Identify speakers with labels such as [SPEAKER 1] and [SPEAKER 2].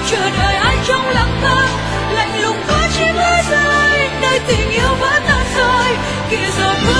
[SPEAKER 1] chờ đợi ai trong lặng thầm lạnh lùng có chiếc lá rơi nơi tình yêu vỡ tan rồi kìa giờ